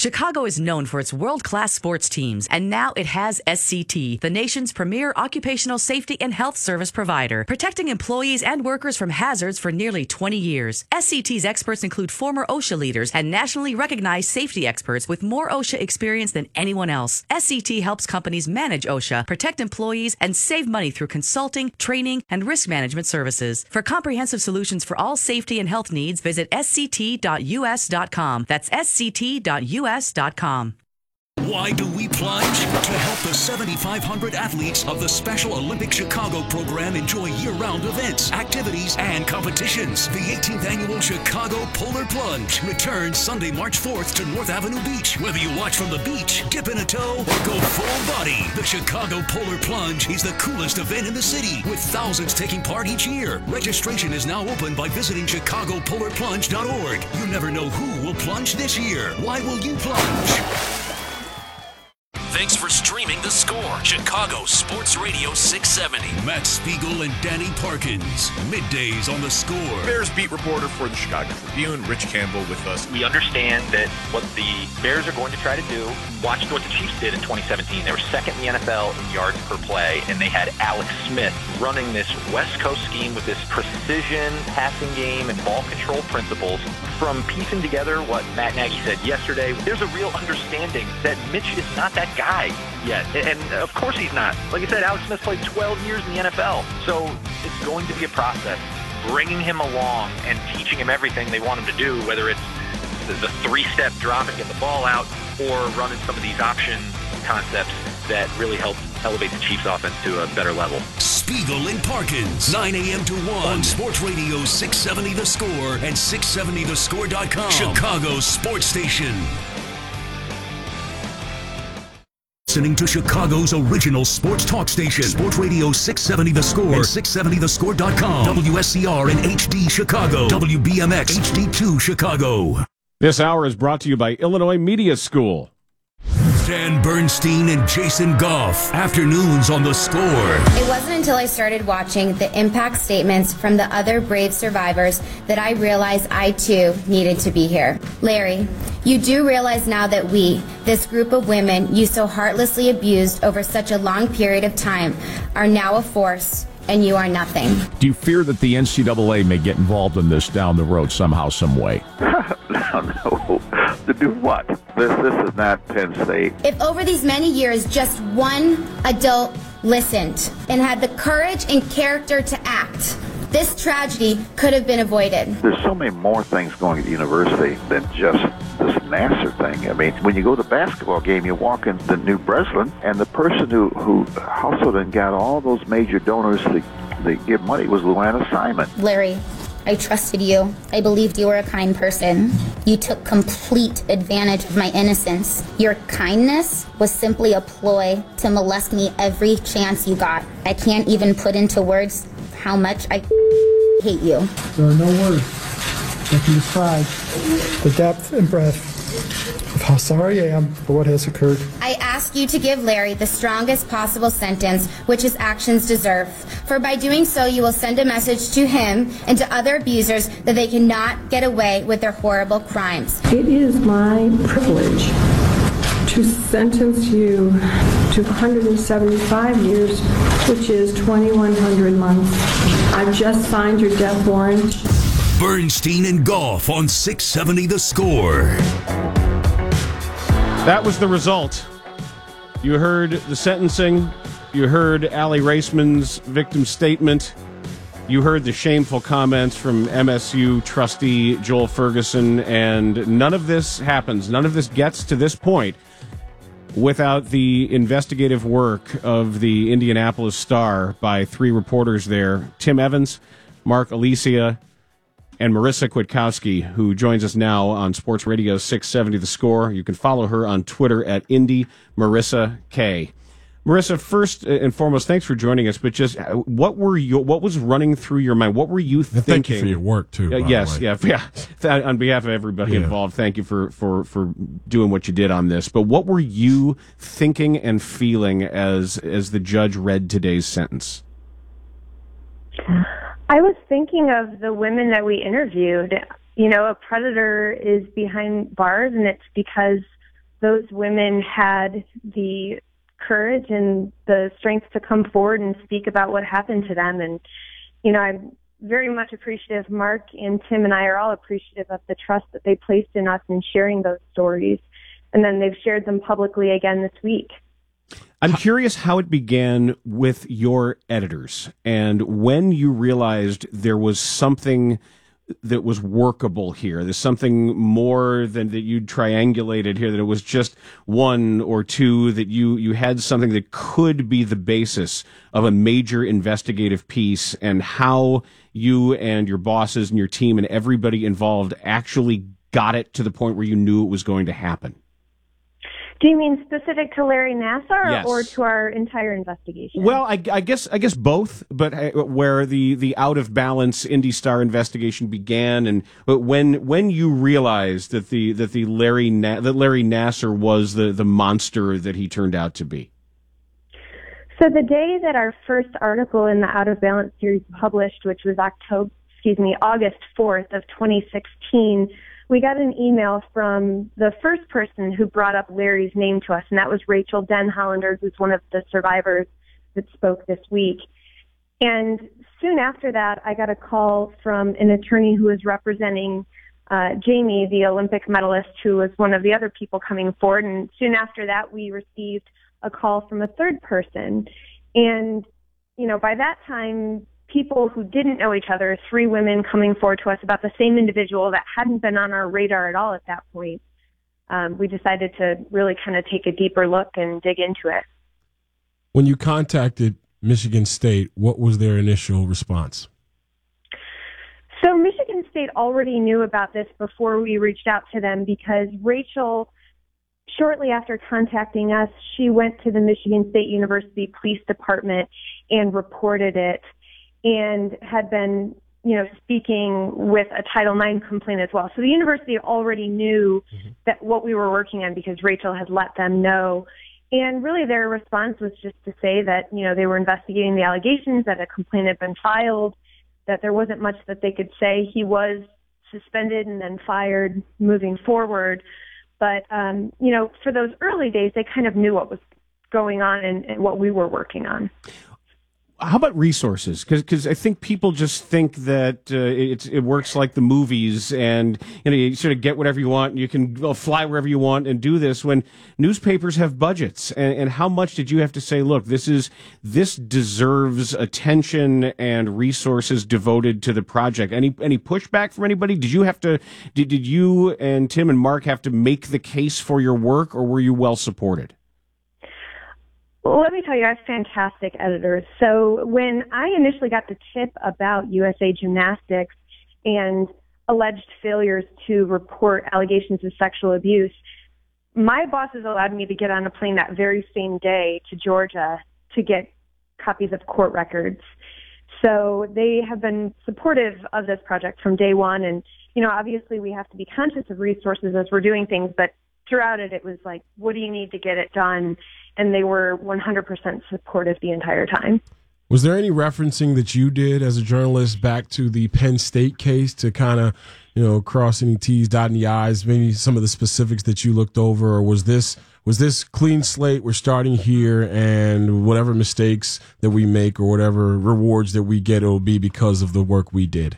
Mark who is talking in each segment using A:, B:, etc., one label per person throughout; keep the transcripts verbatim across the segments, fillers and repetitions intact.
A: Chicago is known for its world-class sports teams, and now it has S C T, the nation's premier occupational safety and health service provider, protecting employees and workers from hazards for nearly twenty years. S C T's experts include former OSHA leaders and nationally recognized safety experts with more OSHA experience than anyone else. S C T helps companies manage OSHA, protect employees, and save money through consulting, training, and risk management services. For comprehensive solutions for all safety and health needs, visit S C T dot U S dot com. That's S C T dot U S dot com.
B: Why do we plunge? To help the seventy-five hundred athletes of the Special Olympic Chicago program enjoy year-round events, activities, and competitions. The eighteenth Annual Chicago Polar Plunge returns Sunday, March fourth to North Avenue Beach. Whether you watch from the beach, dip in a toe, or go full body, the Chicago Polar Plunge is the coolest event in the city, with thousands taking part each year. Registration is now open by visiting chicago polar plunge dot org. You never know who will plunge this year. Why will you plunge?
C: Thanks for streaming The Score, Chicago Sports Radio six seventy.
B: Matt Spiegel and Danny Parkins, middays on The Score.
D: Bears beat reporter for the Chicago Tribune, Rich Campbell, with us.
E: We understand that what the Bears are going to try to do, watch what the Chiefs did in twenty seventeen. They were second in the N F L in yards per play, and they had Alex Smith running this West Coast scheme with this precision passing game and ball control principles. From piecing together what Matt Nagy said yesterday, there's a real understanding that Mitch is not that guy yet. And of course he's not. Like I said, Alex Smith played twelve years in the N F L. So it's going to be a process. Bringing him along and teaching him everything they want him to do, whether it's the, the three-step drop and get the ball out, or running some of these option concepts that really help elevate the Chiefs offense to a better level.
B: Spiegel and Parkins, nine a.m. to one on Sports Radio six seventy The Score and six seventy the score dot com. Chicago's sports station. Listening to Chicago's original sports talk station, Sports Radio six seventy The Score and six seventy the score dot com. W S C R and H D Chicago. W B M X H D two Chicago.
F: This hour is brought to you by Illinois Media School.
B: Dan Bernstein and Jason Goff. Afternoons on The Score.
G: It wasn't until I started watching the impact statements from the other brave survivors that I realized I too needed to be here. Larry, you do realize now that we, this group of women you so heartlessly abused over such a long period of time, are now a force, and you are nothing.
H: Do you fear that the N C double A may get involved in this down the road somehow, some way?
I: No, no. To do what? This, this is not Penn State.
G: If over these many years just one adult listened and had the courage and character to act, this tragedy could have been avoided.
I: There's so many more things going at the university than just this Nassar thing. I mean, when you go to the basketball game, you walk into New Breslin, and the person who, who hustled and got all those major donors to, to give money was Luana Simon.
G: Larry, I trusted you. I believed you were a kind person. You took complete advantage of my innocence. Your kindness was simply a ploy to molest me every chance you got. I can't even put into words how much I hate you.
J: There are no words that can describe the depth and breadth of how sorry I am for what has occurred.
G: I ask you to give Larry the strongest possible sentence which his actions deserve. For by doing so, you will send a message to him and to other abusers that they cannot get away with their horrible crimes.
K: It is my privilege to sentence you to one hundred seventy-five years, which is twenty-one hundred months. I've just signed your death warrant.
B: Bernstein and Goff on six seventy The Score.
F: That was the result. You heard the sentencing. You heard Allie Raceman's victim statement. You heard the shameful comments from M S U trustee Joel Ferguson, and none of this happens. None of this gets to this point without the investigative work of the Indianapolis Star by three reporters there, Tim Evans, Mark Alicia, and Marissa Kwiatkowski, who joins us now on Sports Radio six seventy The Score. You can follow her on Twitter at Indy Marissa K. Marissa, first and foremost, thanks for joining us. But just what were you? What was running through your mind? What were you thinking?
L: Thank you for your work too.
F: Uh, yes, yeah, yeah. On behalf of everybody yeah. involved, thank you for, for, for doing what you did on this. But what were you thinking and feeling as as the judge read today's sentence?
M: I was thinking of the women that we interviewed. You know, a predator is behind bars, and it's because those women had the courage and the strength to come forward and speak about what happened to them. And, you know, I'm very much appreciative. Mark and Tim and I are all appreciative of the trust that they placed in us in sharing those stories. And then they've shared them publicly again this week.
F: I'm curious how it began with your editors and when you realized there was something that was workable here. There's something more than that you'd triangulated here, that it was just one or two, that you, you had something that could be the basis of a major investigative piece, and how you and your bosses and your team and everybody involved actually got it to the point where you knew it was going to happen.
M: Do you mean specific to Larry Nassar,
F: Yes.
M: or to our entire investigation?
F: Well, I, I guess I guess both, but uh, where the, the out of balance Indy Star investigation began, and but when when you realized that the that the Larry Na- that Larry Nassar was the, the monster that he turned out to be.
M: So the day that our first article in the Out of Balance series published, which was October, excuse me, August fourth of twenty sixteen. We got an email from the first person who brought up Larry's name to us, and that was Rachel Denhollander, who's one of the survivors that spoke this week. And soon after that, I got a call from an attorney who was representing uh, Jamie, the Olympic medalist, who was one of the other people coming forward. And soon after that, we received a call from a third person. And, you know, by that time, people who didn't know each other, three women coming forward to us about the same individual that hadn't been on our radar at all at that point. Um, we decided to really kind of take a deeper look and dig into it.
L: When you contacted Michigan State, what was their initial response?
M: So Michigan State already knew about this before we reached out to them, because Rachel, shortly after contacting us, she went to the Michigan State University Police Department and reported it, and had been, you know, speaking with a Title nine complaint as well. So the university already knew mm-hmm. that what we were working on, because Rachel had let them know. And really their response was just to say that, you know, they were investigating the allegations, that a complaint had been filed, that there wasn't much that they could say. He was suspended and then fired moving forward. But, um, you know, for those early days, they kind of knew what was going on and, and what we were working on.
F: How about resources? Because I think people just think that uh, it's, it works like the movies, and you know, you sort of get whatever you want, and you can well, fly wherever you want and do this. When newspapers have budgets, and, and how much did you have to say, look, this is this deserves attention and resources devoted to the project? Any any pushback from anybody? Did you have to? Did did you and Tim and Mark have to make the case for your work, or were you well supported?
M: Well, let me tell you, I have fantastic editors. So when I initially got the tip about U S A Gymnastics and alleged failures to report allegations of sexual abuse, my bosses allowed me to get on a plane that very same day to Georgia to get copies of court records. So they have been supportive of this project from day one. And, you know, obviously we have to be conscious of resources as we're doing things, but throughout it, it was like, what do you need to get it done? And they were one hundred percent supportive the entire time.
L: Was there any referencing that you did as a journalist back to the Penn State case to kind of, you know, cross any T's, dot any I's, maybe some of the specifics that you looked over? Or was this was this clean slate, we're starting here, and whatever mistakes that we make or whatever rewards that we get, it will be because of the work we did?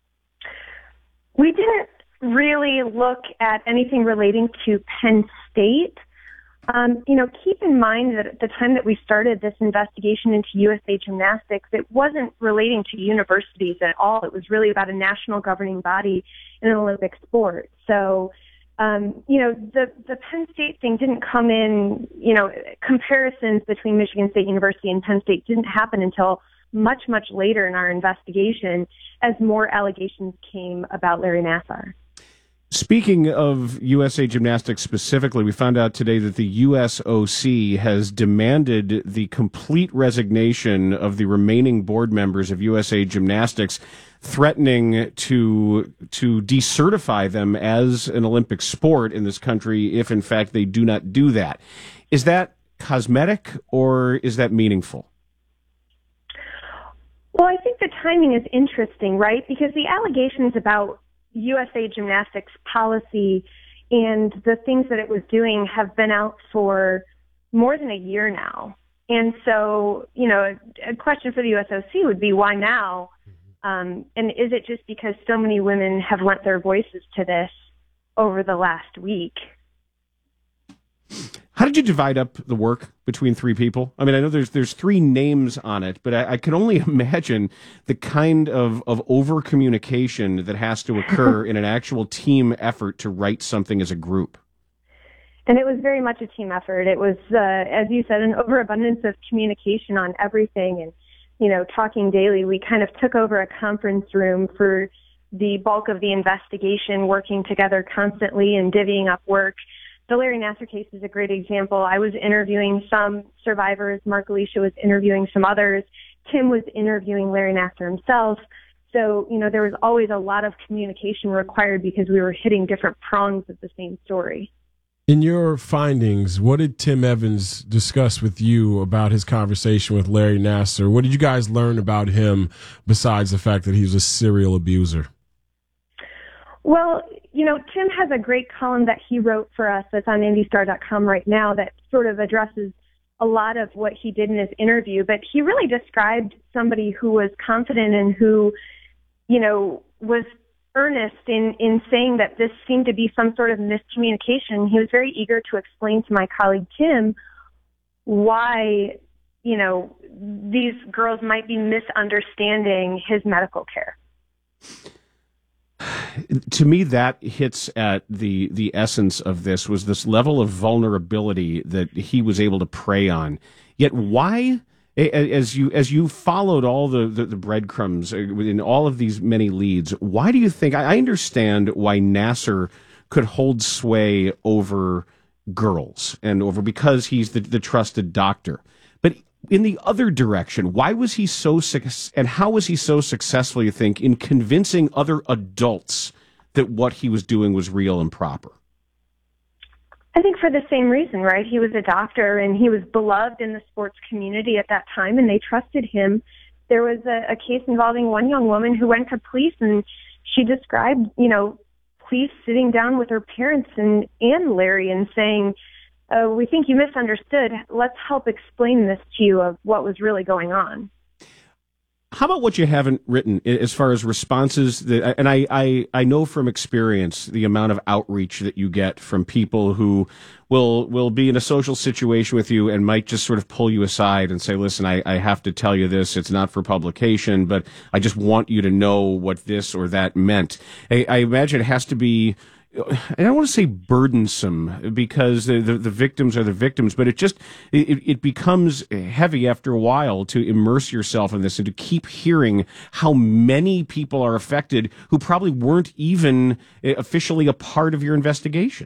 M: We didn't really look at anything relating to Penn State. Um, you know, keep in mind that at the time that we started this investigation into U S A Gymnastics, it wasn't relating to universities at all. It was really about a national governing body in an Olympic sport. So, um, you know, the, the Penn State thing didn't come in, you know, comparisons between Michigan State University and Penn State didn't happen until much, much later in our investigation as more allegations came about Larry Nassar.
F: Speaking of U S A Gymnastics specifically, we found out today that the U S O C has demanded the complete resignation of the remaining board members of U S A Gymnastics, threatening to to decertify them as an Olympic sport in this country if, in fact, they do not do that. Is that cosmetic or is that meaningful?
M: Well, I think the timing is interesting, right? Because the allegations about U S A Gymnastics policy And the things that it was doing have been out for more than a year now. And so, you know, a, a question for the U S O C would be, why now? Um, and is it just because so many women have lent their voices to this over the last week?
F: How did you divide up the work between three people? I mean, I know there's there's three names on it, but I, I can only imagine the kind of, of over-communication that has to occur in an actual team effort to write something as a group.
M: And it was very much a team effort. It was, uh, as you said, an overabundance of communication on everything and, you know, talking daily. We kind of took over a conference room for the bulk of the investigation, working together constantly and divvying up work. The Larry Nassar case is a great example. I was interviewing some survivors. Mark Alicia was interviewing some others. Tim was interviewing Larry Nassar himself. So, you know, there was always a lot of communication required because we were hitting different prongs of the same story.
L: In your findings, what did Tim Evans discuss with you about his conversation with Larry Nassar? What did you guys learn about him besides the fact that he was a serial abuser?
M: Well, you know, Tim has a great column that he wrote for us that's on Indy Star dot com right now that sort of addresses a lot of what he did in his interview. But he really described somebody who was confident and who, you know, was earnest in, in saying that this seemed to be some sort of miscommunication. He was very eager to explain to my colleague Tim why, you know, these girls might be misunderstanding his medical care.
F: To me, that hits at the the essence of this, was this level of vulnerability that he was able to prey on. Yet why, as you as you followed all the, the, the breadcrumbs in all of these many leads, why do you think, I understand why Nassar could hold sway over girls and over, because he's the, the trusted doctor. But in the other direction, why was he so success, and how was he so successful, you think, in convincing other adults that what he was doing was real and proper?
M: I think for the same reason, right? He was a doctor and he was beloved in the sports community at that time, and they trusted him. There was a, a case involving one young woman who went to police, and she described, you know, police sitting down with her parents and, and Larry and saying, Uh, we think you misunderstood. Let's help explain this to you of what was really going on.
F: How about what you haven't written as far as responses? That, and I, I, I know from experience the amount of outreach that you get from people who will will be in a social situation with you and might just sort of pull you aside and say, listen, I, I have to tell you this. It's not for publication, but I just want you to know what this or that meant. I, I imagine it has to be, I don't want to say burdensome, because the, the, the victims are the victims, but it just, it, it becomes heavy after a while to immerse yourself in this and to keep hearing how many people are affected who probably weren't even officially a part of your investigation.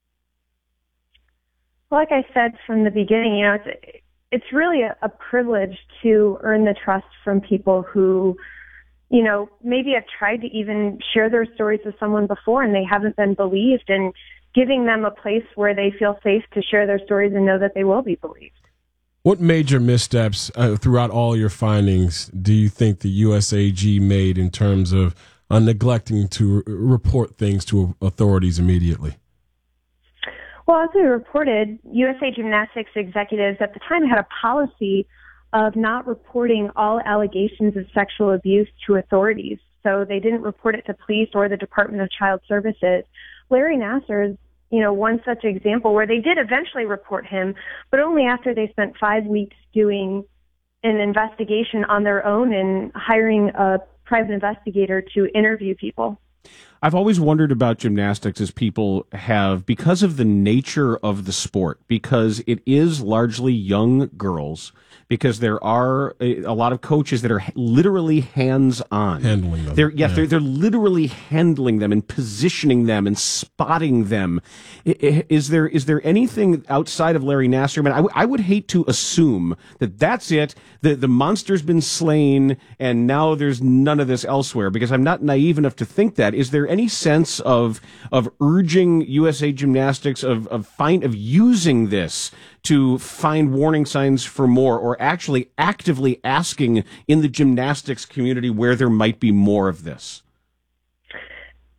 M: Well, like I said from the beginning, you know, it's, it's really a, a privilege to earn the trust from people who, you know, maybe have tried to even share their stories with someone before and they haven't been believed, and giving them a place where they feel safe to share their stories and know that they will be believed.
L: What major missteps uh, throughout all your findings do you think the U S A G made in terms of uh, neglecting to r- report things to authorities immediately?
M: Well, as we reported, U S A Gymnastics executives at the time had a policy of not reporting all allegations of sexual abuse to authorities. So they didn't report it to police or the Department of Child Services. Larry Nassar is, you know, one such example where they did eventually report him, but only after they spent five weeks doing an investigation on their own and hiring a private investigator to interview people.
F: I've always wondered about gymnastics as people have, because of the nature of the sport, because it is largely young girls, because there are a, a lot of coaches that are literally hands-on.
L: Handling them.
F: They're, yeah,
L: yeah.
F: They're, they're literally handling them and positioning them and spotting them. Is there is there anything outside of Larry Nassar? I mean, I, w- I would hate to assume that that's it, the, the monster's been slain, and now there's none of this elsewhere, because I'm not naive enough to think that. Is there any sense of of urging U S A Gymnastics of of find of using this to find warning signs for more, or actually actively asking in the gymnastics community where there might be more of this?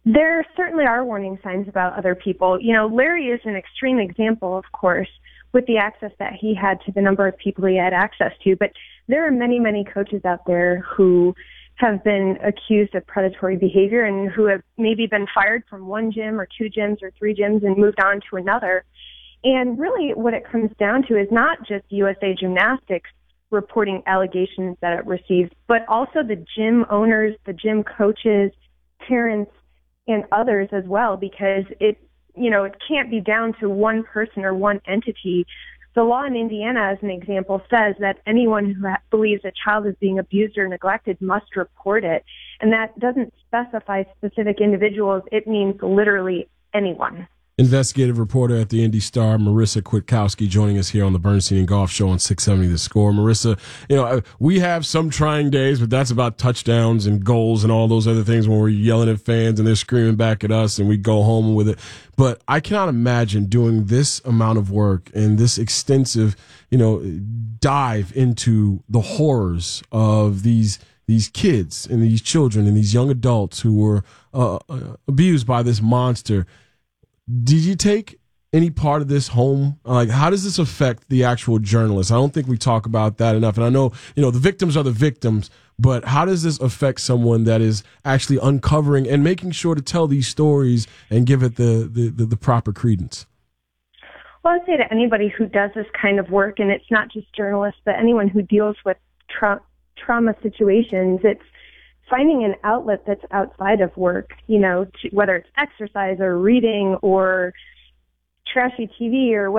M: There certainly are warning signs about other people. You know, Larry is an extreme example, of course, with the access that he had to the number of people he had access to. But there are many, many coaches out there who have been accused of predatory behavior and who have maybe been fired from one gym or two gyms or three gyms and moved on to another. And really what it comes down to is not just U S A Gymnastics reporting allegations that it received, but also the gym owners, the gym coaches, parents, and others as well, because it, you know, it can't be down to one person or one entity. The law in Indiana, as an example, says that anyone who ha- believes a child is being abused or neglected must report it. And that doesn't specify specific individuals. It means literally anyone.
L: Investigative reporter at the Indy Star, Marissa Kwiatkowski, joining us here on the Bernstein and Golf Show on six seventy The Score. Marissa, you know, we have some trying days, but that's about touchdowns and goals and all those other things when we're yelling at fans and they're screaming back at us and we go home with it. But I cannot imagine doing this amount of work and this extensive, you know, dive into the horrors of these these kids and these children and these young adults who were uh, abused by this monster. Did you take any part of this home? Like, how does this affect the actual journalists? I don't think we talk about that enough. And I know, you know, the victims are the victims, but how does this affect someone that is actually uncovering and making sure to tell these stories and give it the, the, the, the proper credence?
M: Well, I'd say to anybody who does this kind of work, and it's not just journalists, but anyone who deals with tra- trauma situations, it's finding an outlet that's outside of work, you know, to, whether it's exercise or reading or trashy T V or